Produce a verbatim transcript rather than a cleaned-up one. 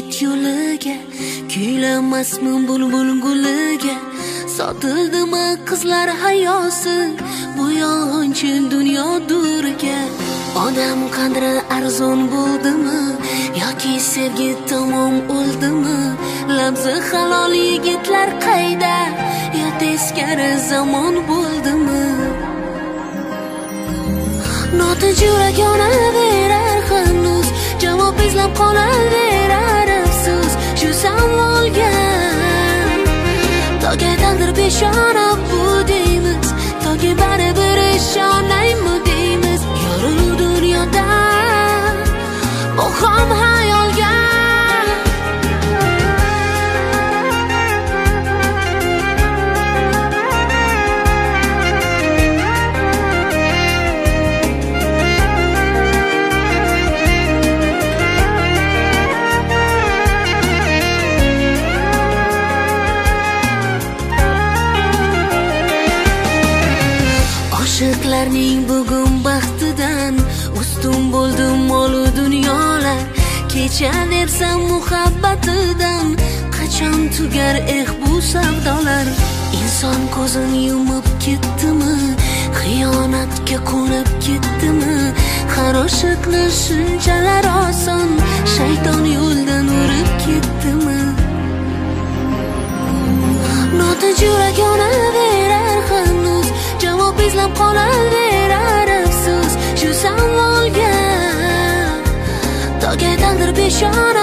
yigit yo'liga, kuylamasmi bulbul guliga? Sotildimi qizlar hayosi bu yolg'onchi dunyo duriga? Odam qadri arzon bo'ldimi yoki sevgi tamom o'ldimi? Labzi halol yigitlar qayda, yo teskari zamon bo'ldimi? Notinch yurak yonaverar hanuz, javob izlab qolaverar afsus shu savolga. Toki taqdir peshona bu deymiz, toki baribir ishonaymi deymiz. Yorug' dunyoda bu ham hayolga. Oshiqlarning bugun baxtidan ustun bo'ldi molu dunyolar. Kechaversam muhabbatidan qachon tugar eh bu savdolar? Inson ko'zini yumib ketdimi, xiyonatga qo'nib ketdimi? Har oshiqni shunchalar oson shayton yo'ldan urib ketdimi? Notinch yurak yonaverar hanuz, javob izlab qolaverar afsus shu savolga. Toki taqdir peshona